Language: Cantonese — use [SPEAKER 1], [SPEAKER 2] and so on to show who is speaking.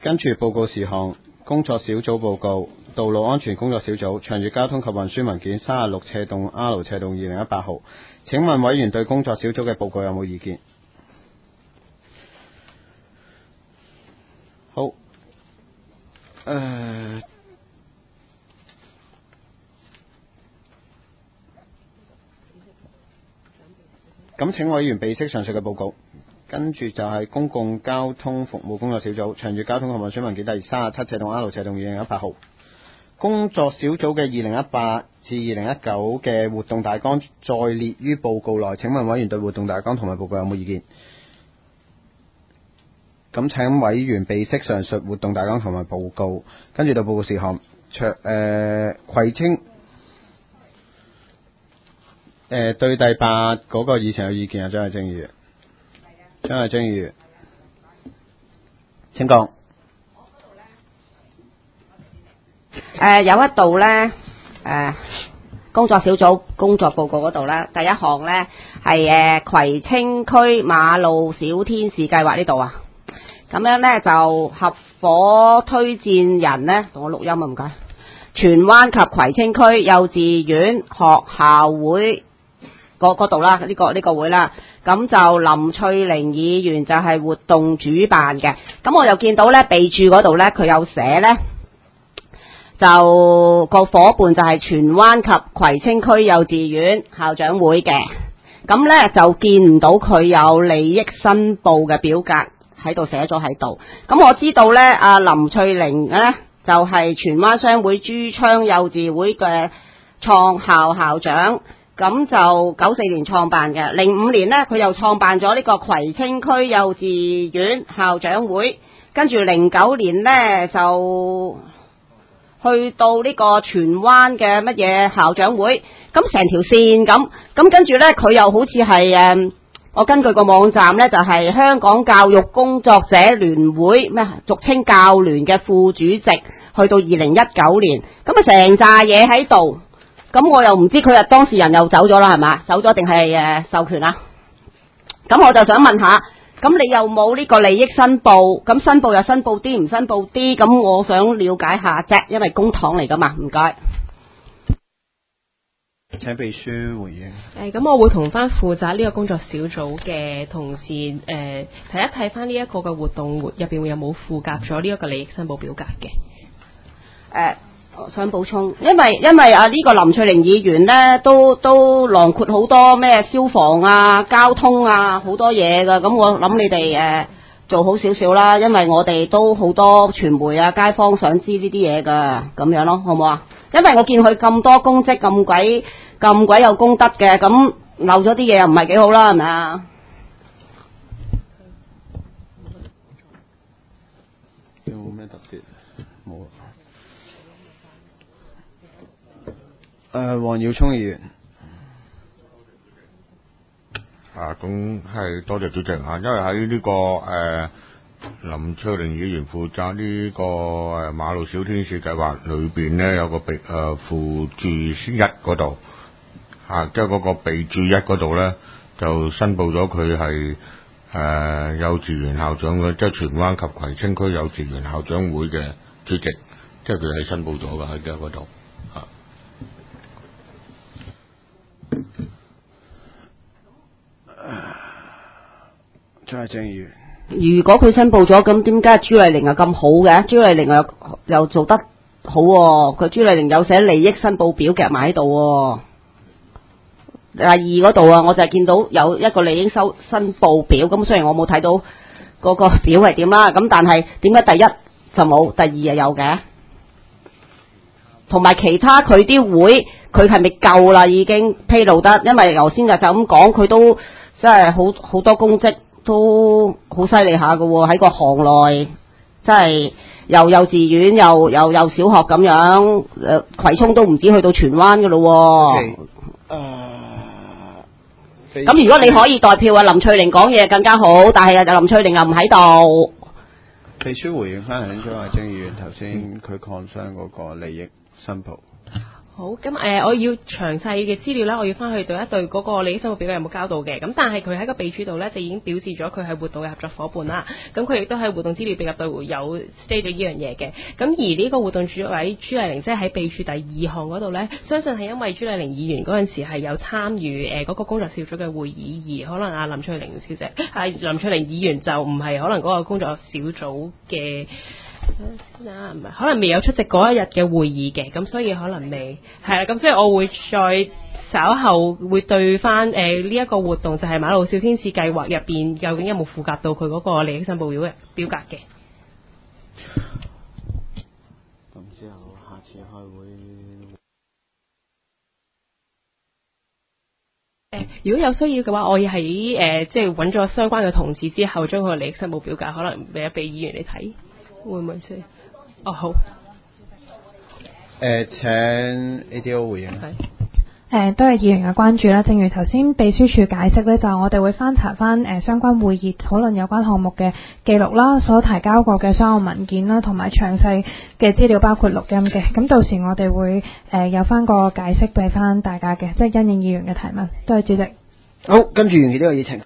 [SPEAKER 1] 跟住報告事項，工作小組報告，道路安全工作小組，長遠交通及運輸文件36/R/2018號。請問委員對工作小組嘅報告有冇意見？好，咁請委員備悉上述嘅報告。跟住就係公共交通服務工作小組，長遠交通及運輸文件第37/R/2018號。工作小組嘅2018至2019嘅活動大綱再列於報告內，請問委員對活動大綱同埋報告有冇意見？咁請委員備悉上述活動大綱同埋報告。跟住到報告事項，葵青對第8嗰個以前有意見啊，張藝晶議員。張藝晶議員，請講。
[SPEAKER 2] 有一度呢，工作小組工作報告嗰度呢，第一項呢係葵青區馬路小天使計劃呢度啊，咁樣呢就合夥推薦人呢，同我錄音啊，唔該。荃灣及葵青區幼稚園學校會嗰度啦，呢個會啦。咁就林翠玲議員就係活動主辦嘅。咁我又見到呢備註嗰度呢，佢有寫呢，就個伙伴就係荃灣及葵青區幼稚園校長會嘅。咁呢就見唔到佢有利益申報嘅表格喺度寫咗喺度。咁我知道呢，阿林翠玲呢就係荃灣商會朱昌幼稚會嘅創校校長。咁就94年創辦嘅，05年呢，佢又創辦咗呢個葵青區幼稚園校長會，跟住09年呢，就去到呢個荃灣嘅乜嘢校長會，咁成條線咁跟住呢，佢又好似係我根據個網站呢，就係香港教育工作者聯會咩俗稱教聯嘅副主席，去到2019年，咁啊成扎嘢喺度。咁我又唔知佢當事人又走咗啦，係嘛？走咗定係授權啊？咁我就想問下，咁你又冇呢個利益申報？咁申報又申報啲，唔申報啲？咁我想了解下啫，因為公帑嚟噶嘛，唔該。
[SPEAKER 1] 請秘書回應。
[SPEAKER 3] 咁我會同翻負責呢個工作小組嘅同事睇一睇翻呢一個嘅活動入邊會有冇附夾咗呢一個利益申報表格嘅。
[SPEAKER 2] 我想補充，因為啊呢個林翠玲議員呢都囊括好多咩消防啊、交通啊好多嘢噶，咁我諗你哋做好少少啦，因為我哋都好多傳媒啊、街坊想知呢啲嘢噶，咁樣咯，好唔好啊？因為我見佢咁多公職，咁鬼有功德嘅，咁漏咗啲嘢又唔係幾好啦，係咪啊？
[SPEAKER 1] 有冇咩特別？冇。黃耀聰議員。
[SPEAKER 4] 咁係多謝主席啊，因為喺呢個林翠玲議員負責呢個馬路小天使計劃裏邊呢，有個附注1嗰度即係嗰個備注1嗰度呢，就申報咗佢係幼稚園校長嘅，即係荃灣及葵青區幼稚園校長會嘅主席，即係佢係申報咗㗎喺嗰度。
[SPEAKER 1] 張藝晶議員，
[SPEAKER 2] 如果佢申報咗，咁點解朱麗玲又咁好嘅？朱麗玲又做得好喎，佢朱麗玲有寫利益申報表夾埋喺度。第2嗰度啊，我就係見到有一個利益申報表，咁雖然我冇睇到嗰個表係點啦，咁但係點解第1就冇，第2又有嘅？同埋其他佢啲會，佢係咪夠啦？已經披露得，因為頭先就咁講，佢都真係好多公職。都好犀利下㗎喎，喺個行內，真係又幼稚園又小學咁樣，葵涌都唔止去到荃灣㗎咯喎。咁如果你可以代表林翠玲講嘢更加好，但係林翠玲又唔喺度。
[SPEAKER 1] 秘書回應翻張藝晶議員頭先佢 concern 嗰個利益申報。
[SPEAKER 3] 好，咁我要詳細嘅資料咧，我要翻去對一對嗰個利益申報表格有冇交到嘅。咁但係佢喺個備註度咧就已經表示咗佢係活動嘅合作伙伴啦。咁佢亦都喺活動資料表格度有 state 咗呢樣嘢嘅。咁而呢個活動主委朱麗玲，即係喺備註第2項嗰度咧，相信係因為朱麗玲議員嗰陣時係有參與嗰個工作小組嘅會議，而可能林翠玲小姐、林翠玲議員就唔係可能嗰個工作小組嘅。唔係，可能未有出席嗰一日嘅會議嘅，咁所以可能未係啦。咁所以我會再稍後會對翻呢一個活動就係馬路小天使計劃入邊究竟有冇附夾到佢嗰個利益申報表格嘅。
[SPEAKER 1] 咁之後下次開會。
[SPEAKER 3] 如果有需要嘅話，我要喺即係揾咗相關嘅同事之後，將佢個利益申報表格可能俾議員你睇。會唔會先？哦，好。
[SPEAKER 1] 請 ADO 回應。
[SPEAKER 5] 都係議員嘅關注啦。正如頭先秘書處解釋呢，就我哋會翻查翻相關會議討論有關項目嘅記錄啦，所提交過嘅所有文件啦，同埋詳細嘅資料包括錄音嘅。咁到時我哋會有翻個解釋俾翻大家嘅，即係因應議員嘅提問。多謝主席。
[SPEAKER 1] 好，跟住完結呢個議程。